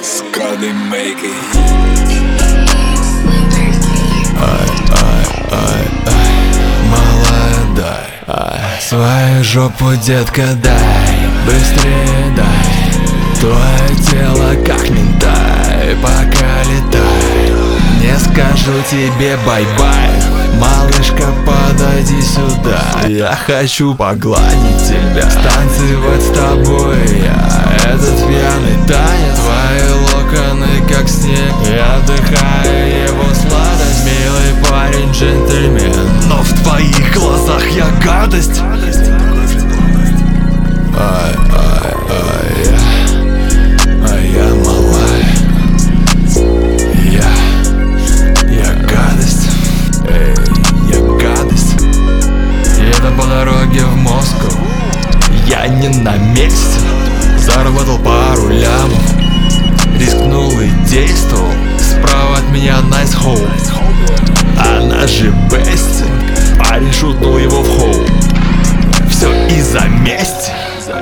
Scotty make it. Молодой, свою жопу, детка, дай, быстрее дай. Твое тело как ментай, пока летай. Не скажу тебе бай-бай, малышка, подойди сюда. Я хочу погладить тебя, станцевать с тобой я. Этот пьяный танец, твои локоны как снег. Я вдыхаю его сладость, милый парень, джентльмен. Но в твоих глазах я гадость. Я малая, я гадость, я гадость. И это по дороге в Москву, я не на месте. Заработал пару лямов, рискнул и действовал. Справа от меня nice hole, она же бести. Парень шутнул его в хоу, все из-за мести.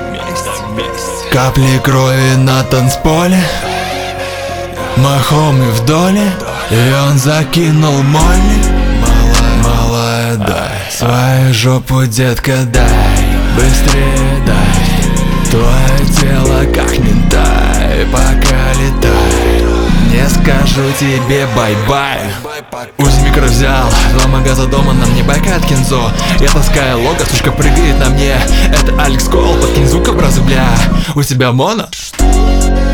Капли крови на танцполе, мой хоми в доле, и он закинул Молли. Малая, дай свою жопу, детка, дай, быстрее дай. Твое тело как ментай, пока летай. Не скажу тебе бай-бай. Узи микро взял, два магаза дома, на мне байка от Кензо. Я таскаю лого, сучка прыгает на мне. Это Алекс Кол, подкинь звук образу, бля. У тебя моно?